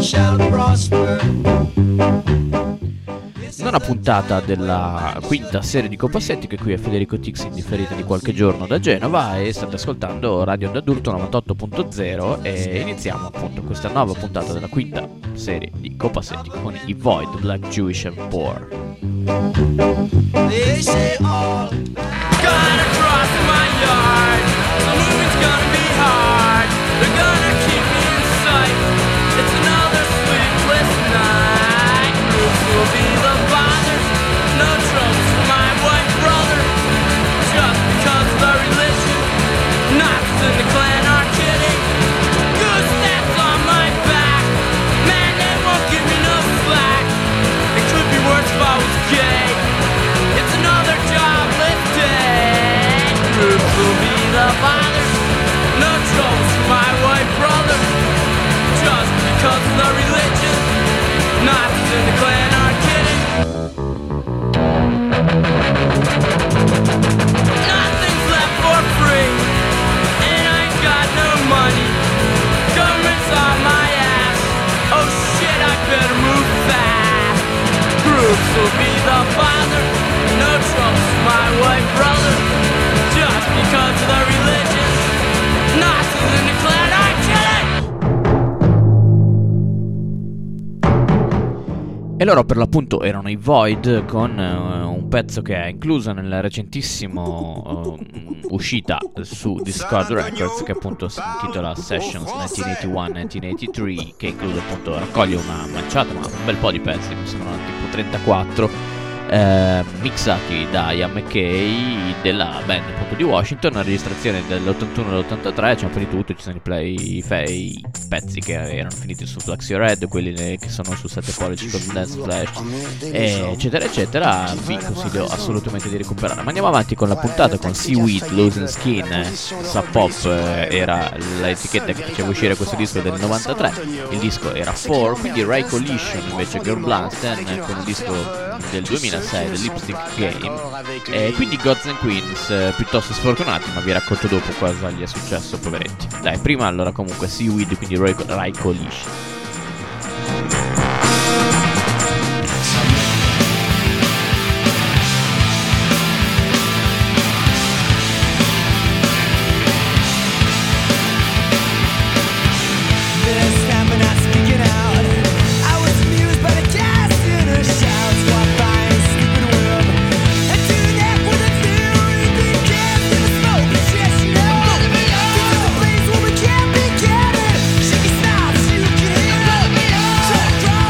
Nona puntata della quinta serie di Copassetti, che qui è Federico Tix in differita di qualche giorno da Genova, e state ascoltando Radio Onda Adulto 98.0 e iniziamo appunto questa nuova puntata della quinta serie di Copassetti con i Void, Black, Jewish and Poor. They say all gonna cross my yard, the moving's gonna be hard, they're gonna keep me in sight, it's another sleepless night, roofs will be the fathers, no troubles for my white brother, just because of the religion, Nazis in the Klan are kidding, goose that's on my back, man they won't give me no slack, it could be worse if I was gay, it's another jobless day, roofs will be the fathers, no troubles for my white brother, just because of the religion, Nazis in the Klan are kidding. Nothing's left for free, and I ain't got no money. Government's on my ass. Oh shit, I better move fast. Groups will be the father, no troubles for my white brother. Just because of the religion, Nazis in the Klan are killing. E loro per l'appunto erano i Void con un pezzo che è incluso nella recentissimo uscita su Discord Records, che appunto si intitola Sessions 1981-1983, che include appunto, raccoglie una manciata, ma un bel po' di pezzi, mi sembrano tipo 34, mixati da Ian McKay della band appunto di Washington, una registrazione dell'81 e dell'83, c'è un po' di tutto, ci sono i pezzi che erano finiti su Flaxio Red, quelli che sono su 7 pollici con Dance Flash, eccetera eccetera. Vi consiglio assolutamente di recuperare. Ma andiamo avanti con la puntata con Seaweed, Losing Skin. Sub Pop era l'etichetta che faceva uscire questo disco del 93, il disco era 4, quindi Ray Coalition invece Girl Blunsten con il disco del 2006 del Lipstick Game, e quindi Gods and Queens piuttosto sfortunati, ma vi racconto dopo cosa gli è successo, poveretti. Dai, prima allora comunque Seaweed, quindi Ray Coalition. Can't be getting, she can stop, you can hear me.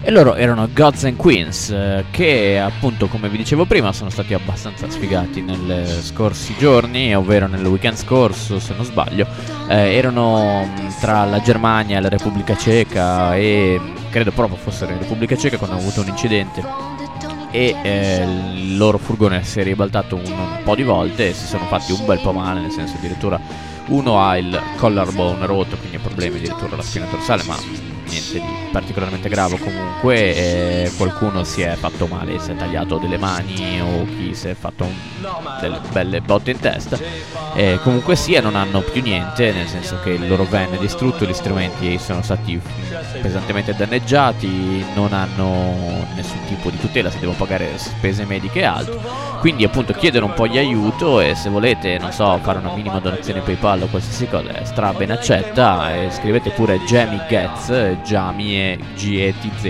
E loro erano Gods and Queens, che appunto, come vi dicevo prima, sono stati abbastanza sfigati nei scorsi giorni, ovvero nel weekend scorso, se non sbaglio. Erano tra la Germania e la Repubblica Ceca, e credo proprio fossero in Repubblica Ceca, quando hanno avuto un incidente e il loro furgone si è ribaltato un po' di volte e si sono fatti un bel po' male, nel senso addirittura uno ha il collarbone rotto, quindi ha problemi addirittura alla spina dorsale, ma niente di particolarmente grave. Comunque qualcuno si è fatto male, si è tagliato delle mani, o chi si è fatto delle belle botte in testa. Comunque sia, non hanno più niente, nel senso che il loro van è distrutto, gli strumenti sono stati pesantemente danneggiati, non hanno nessun tipo di tutela, si devono pagare spese mediche e altro. Quindi appunto chiedono un po' di aiuto, e se volete, non so, fare una minima donazione PayPal o qualsiasi cosa è stra ben accetta. E scrivete pure Jamie Getz, Jamie GETZ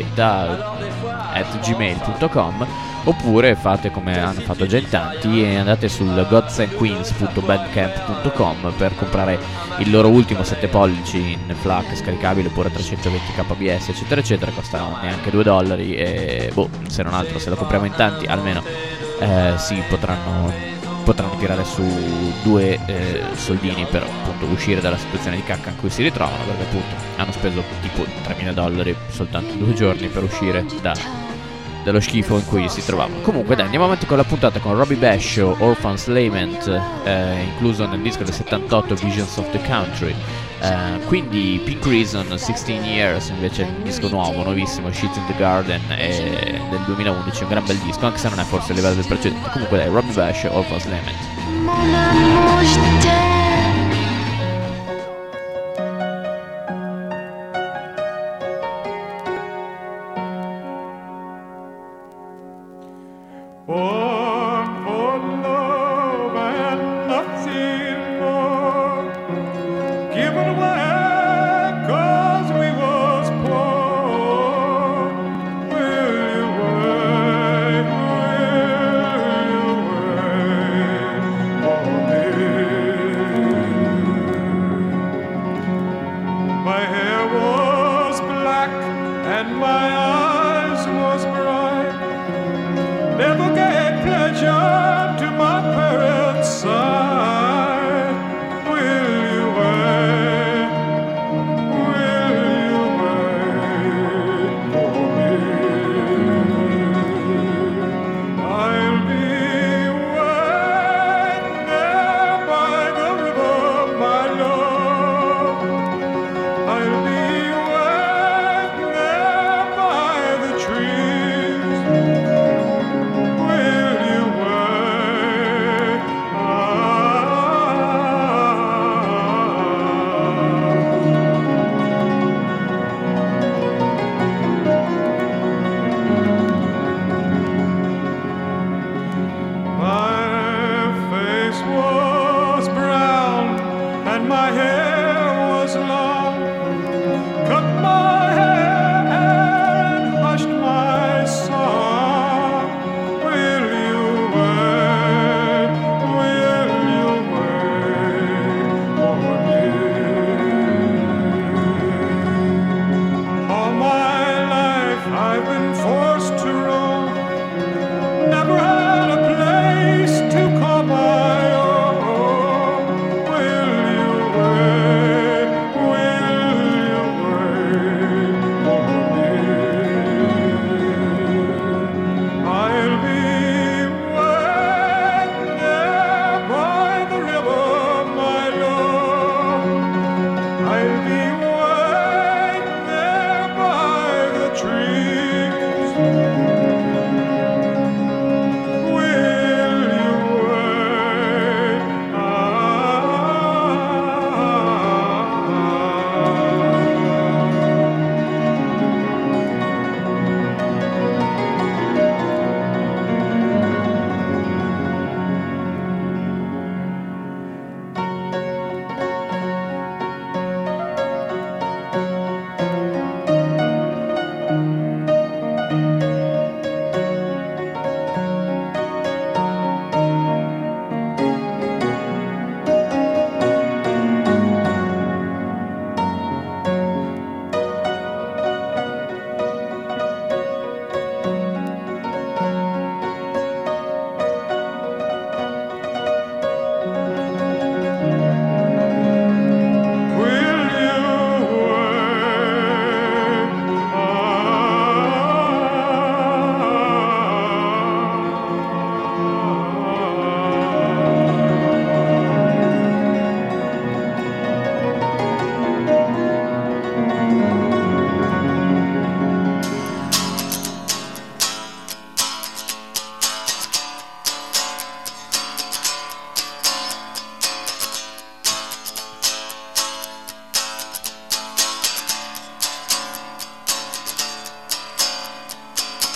@gmail.com, oppure fate come hanno fatto già in tanti e andate sul godsandqueens.bandcamp.com per comprare il loro ultimo 7 pollici in FLAC scaricabile, pure 320 kbps eccetera eccetera. Costano neanche $2, e se non altro, se lo compriamo in tanti, almeno potranno tirare su due soldini per appunto uscire dalla situazione di cacca in cui si ritrovano, perché appunto hanno speso tipo $3.000 soltanto 2 giorni per uscire dallo schifo in cui si trovavano. Comunque dai, andiamo avanti con la puntata con Robbie Basho, Orphan's Lament, incluso nel disco del 78 Visions of the Country. Quindi Pink Reason 16 Years invece è un disco nuovo, nuovissimo, Shit in the Garden, del 2011, un gran bel disco, anche se non è forse a livello del precedente. Comunque dai, Robbie Basho, Orphan's Lament.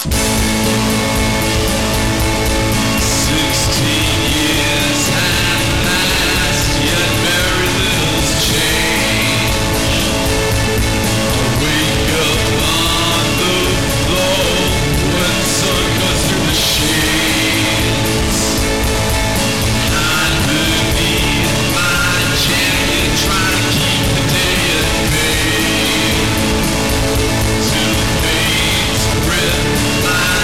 My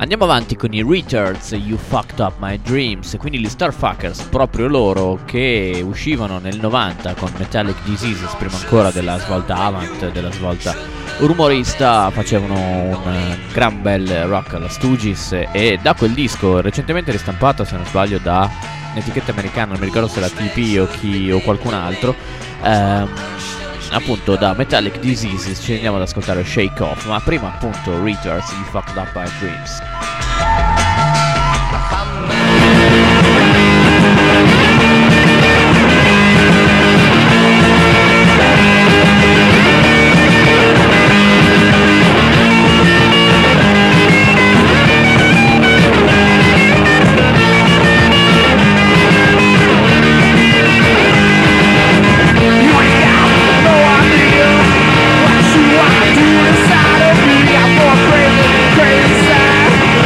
Andiamo avanti con i Retards, You Fucked Up My Dreams, quindi gli Starfuckers, proprio loro, che uscivano nel 90 con Metallic Diseases, prima ancora della svolta avant, della svolta rumorista, facevano un gran bel rock alla Stooges, e da quel disco, recentemente ristampato se non sbaglio da un'etichetta americana, non mi ricordo se la TP o chi o qualcun altro, appunto da Metallic Diseases ci andiamo ad ascoltare Shake Off, ma prima appunto Retards, You Fucked Up My Dreams. Inside of me, I'm more crazy, crazy side.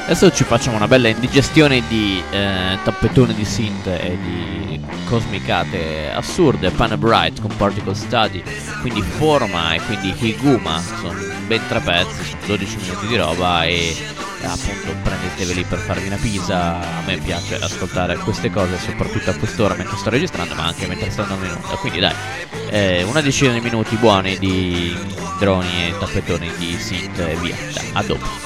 Adesso ci facciamo una bella indigestione di tappetone di synth e di cosmicate assurde. Pan Bright con Particle Study, quindi Forma e quindi Higuma, sono ben 3 pezzi, sono 12 minuti di roba e appunto prendeteveli per farvi una pisa. A me piace ascoltare queste cose soprattutto a quest'ora mentre sto registrando, ma anche mentre sto andando in onda, quindi dai, una decina di minuti buoni di droni e tappetoni di synth e via. Dai, a dopo.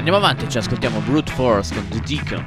Andiamo avanti, ci ascoltiamo Brute Force con The Deacon.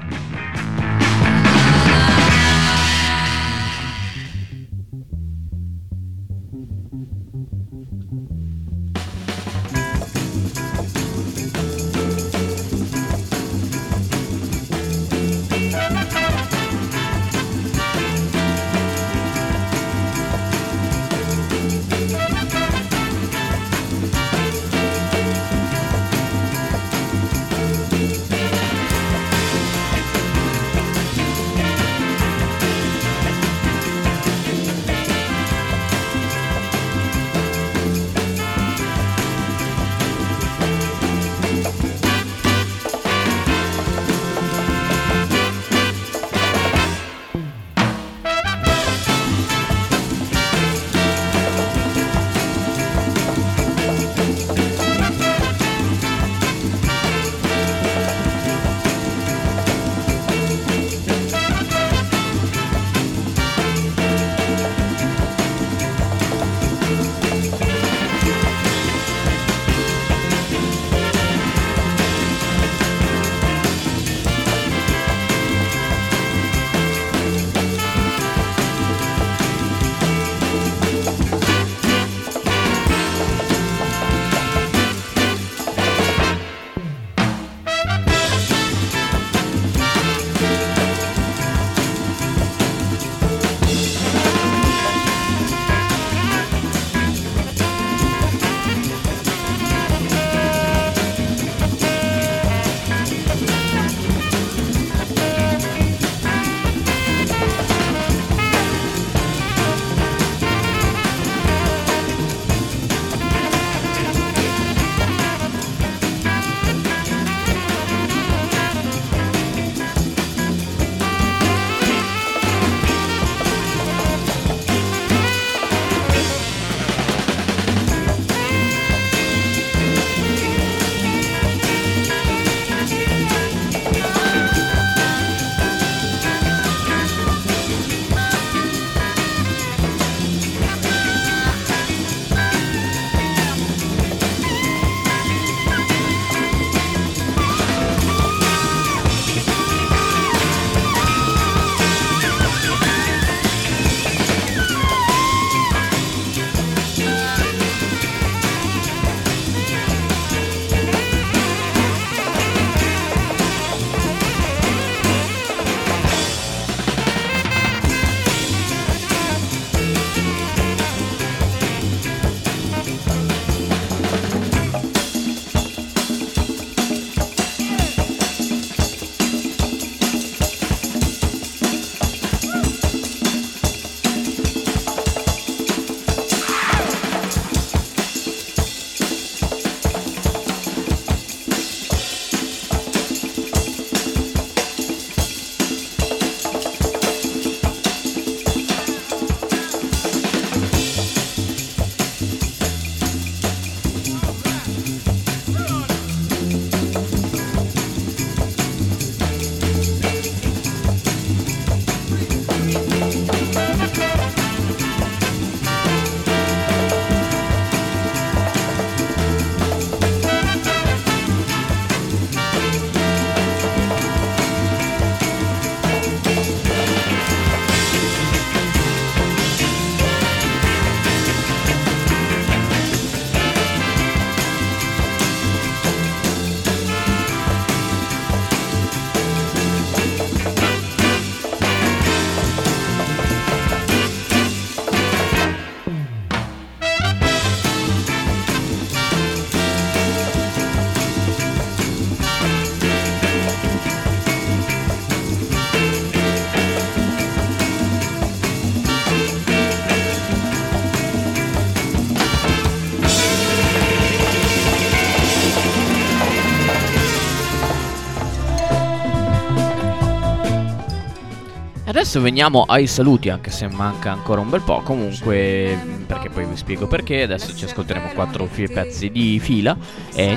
Adesso veniamo ai saluti, anche se manca ancora un bel po'. Comunque, perché poi vi spiego perché. Adesso ci ascolteremo 4 pezzi di fila. E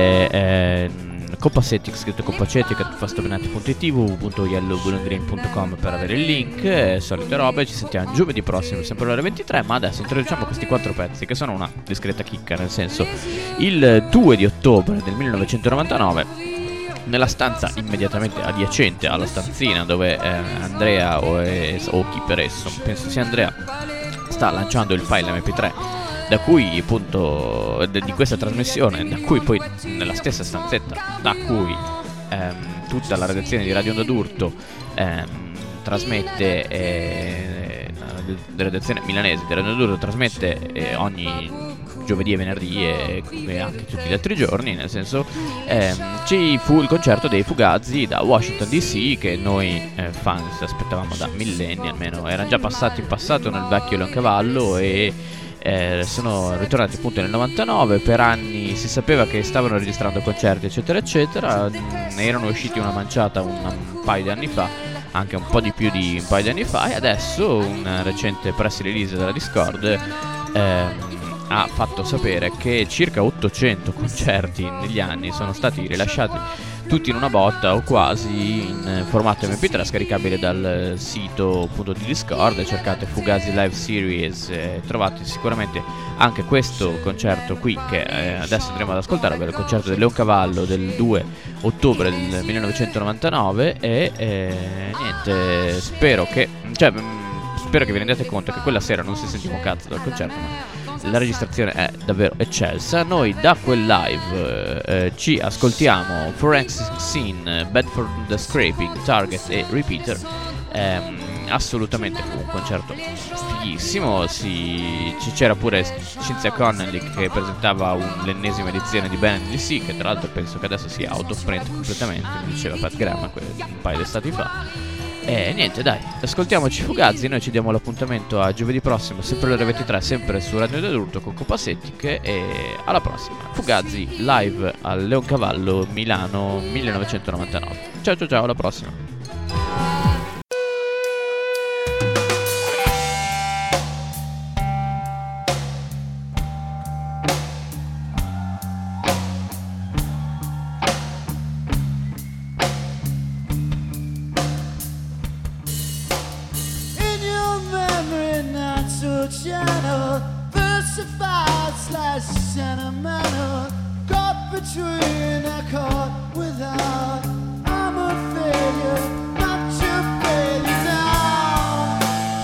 niente, Coppa Cetic, scritto Coppa Cetic, fastovenati.it, www.yellowblueandgreen.com per avere il link, solite robe. Ci sentiamo giovedì prossimo, sempre alle ore 23. Ma adesso introduciamo questi 4 pezzi che sono una discreta chicca, nel senso, il 2 di ottobre del 1999 nella stanza immediatamente adiacente alla stanzina dove Andrea o chi per esso, penso sia Andrea, sta lanciando il file MP3 da cui appunto di questa trasmissione, da cui poi nella stessa stanzetta da cui tutta la redazione di Radio Onda d'Urto trasmette, la redazione milanese di Radio Onda d'Urto trasmette ogni giovedì e venerdì e anche tutti gli altri giorni, nel senso ci fu il concerto dei Fugazi da Washington DC, che noi fans aspettavamo da millenni, almeno erano già passati in passato nel vecchio Leoncavallo e sono ritornati appunto nel 99. Per anni si sapeva che stavano registrando concerti eccetera eccetera, ne erano usciti una manciata un paio di anni fa, anche un po' di più di un paio di anni fa, e adesso un recente press release della Discord ha fatto sapere che circa 800 concerti negli anni sono stati rilasciati tutti in una botta o quasi in formato MP3 scaricabile dal sito appunto di Discord. Cercate Fugazi Live Series e trovate sicuramente anche questo concerto qui che adesso andremo ad ascoltare, ovvero il concerto del Leoncavallo del 2 ottobre del 1999 e niente, spero che vi rendiate conto che quella sera non si sentiva un cazzo dal concerto, ma la registrazione è davvero eccelsa. Noi da quel live ci ascoltiamo Forensic Scene, Bedford the Scraping, Target e Repeater. Assolutamente fu un concerto fighissimo. C'era pure Cynthia Connelly che presentava l'ennesima edizione di Band DC, che tra l'altro penso che adesso sia out of print completamente, mi diceva Pat Graham un paio di estati fa. E niente, dai, ascoltiamoci Fugazi. Noi ci diamo l'appuntamento a giovedì prossimo, sempre alle ore 23, sempre su Radio Onda d'Urto con Copasetiche, e alla prossima. Fugazi live al Leoncavallo Milano 1999. Ciao, alla prossima. Channel, versified / sentimental, caught between a caught without. I'm a failure, not your failure now.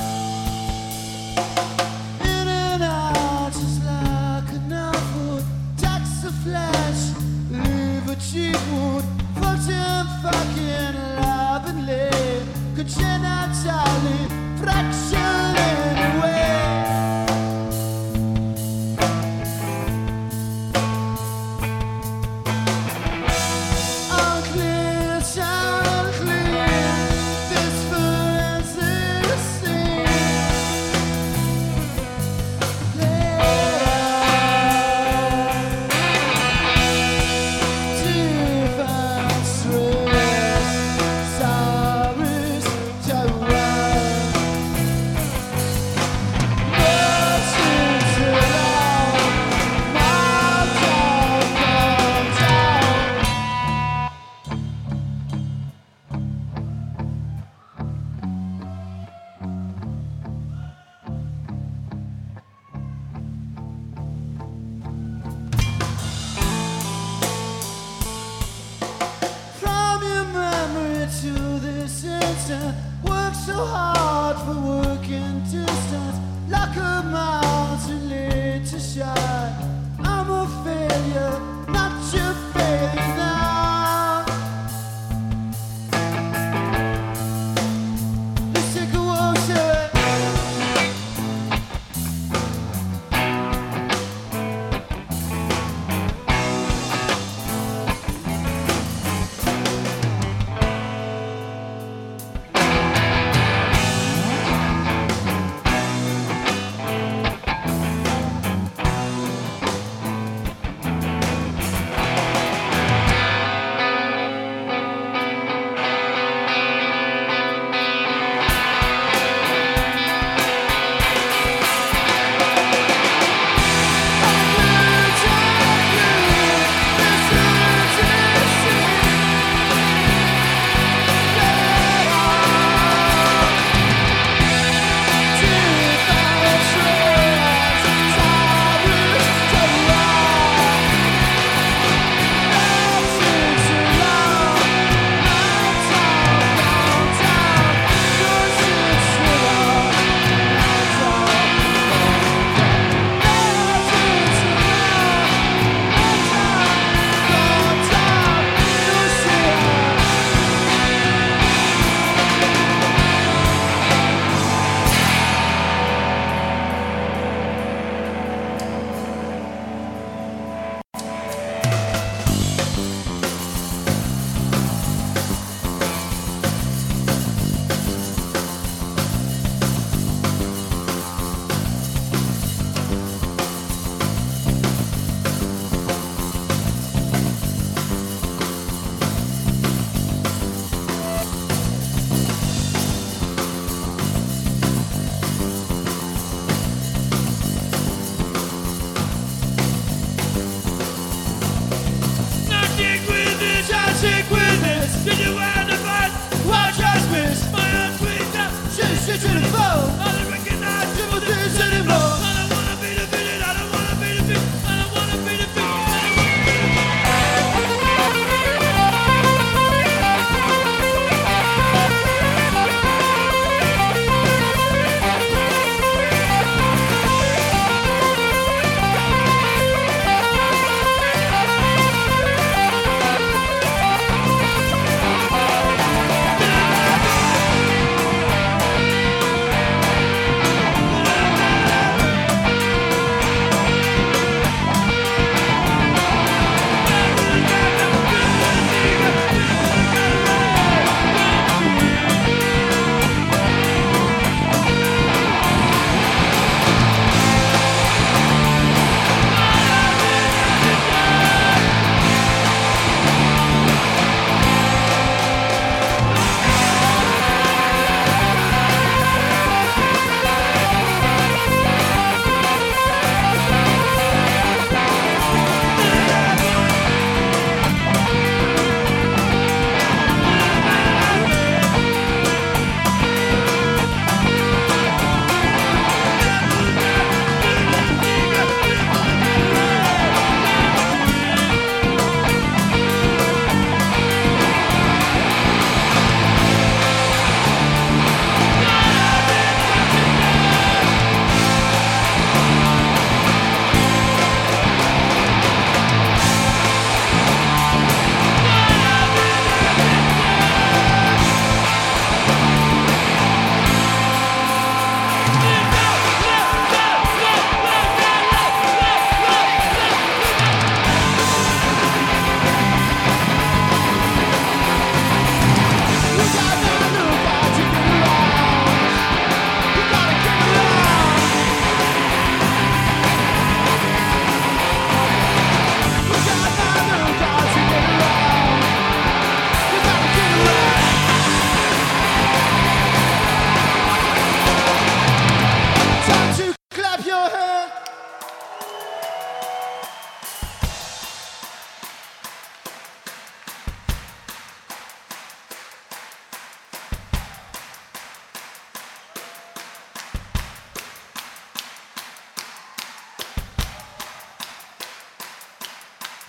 In and out, just like a novel, tax the flesh, leave a cheap wound, floating fucking alive and late. Could you not tally fraction anyway? Work so hard for working distance, like a mountain late to shine. I'm a failure, not your failure now. Let's take a walk,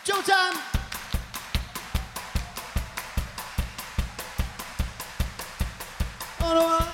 Showtime! Oh no!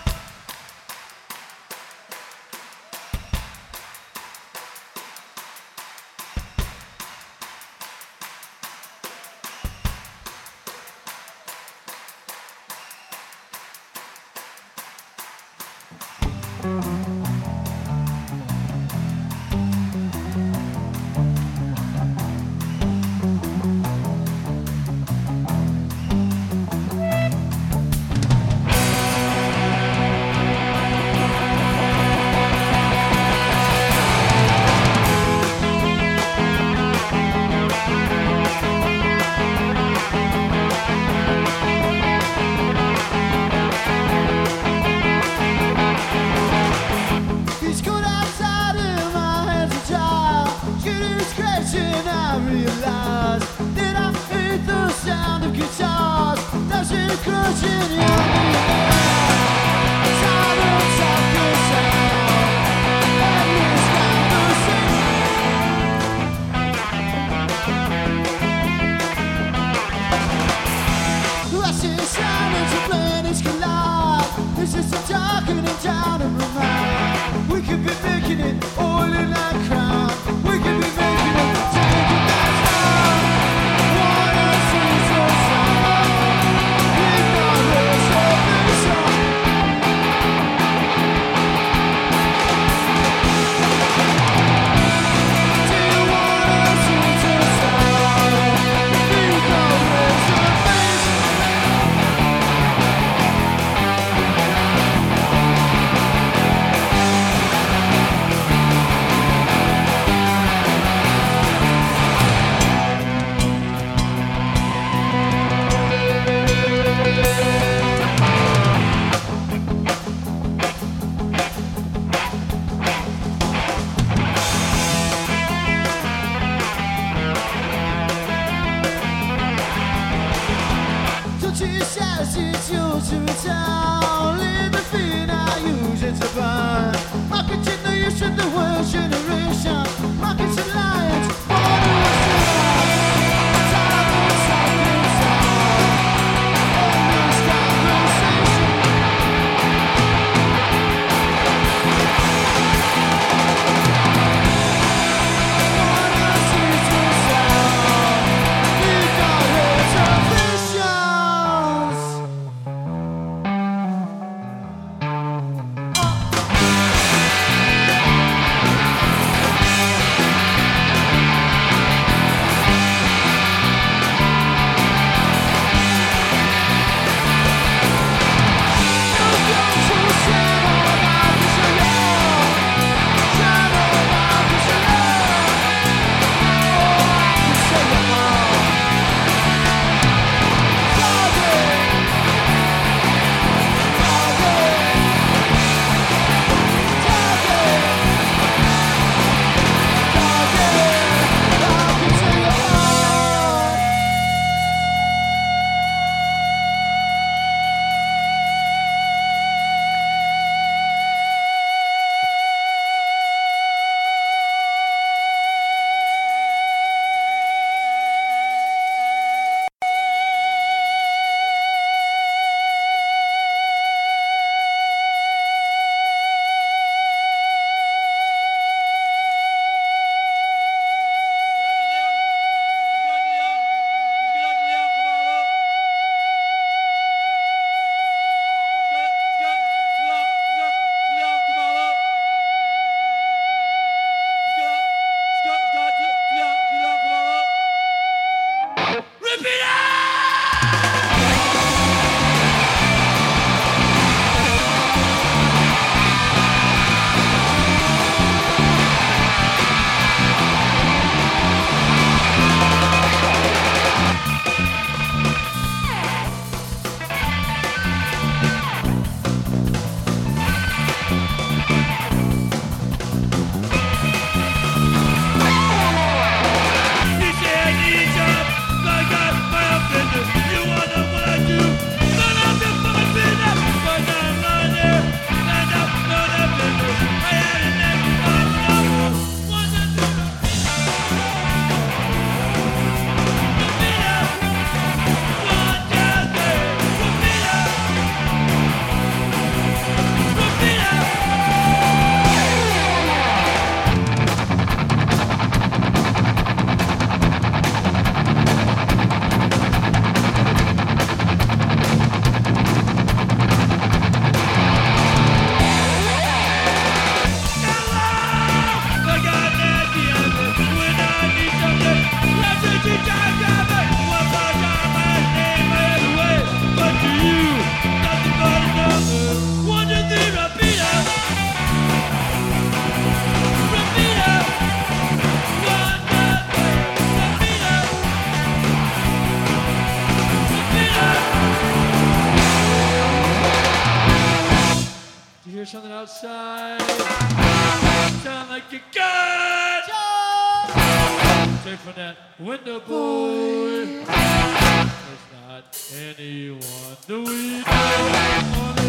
you got. Take from that window, boy. There's not anyone do we know.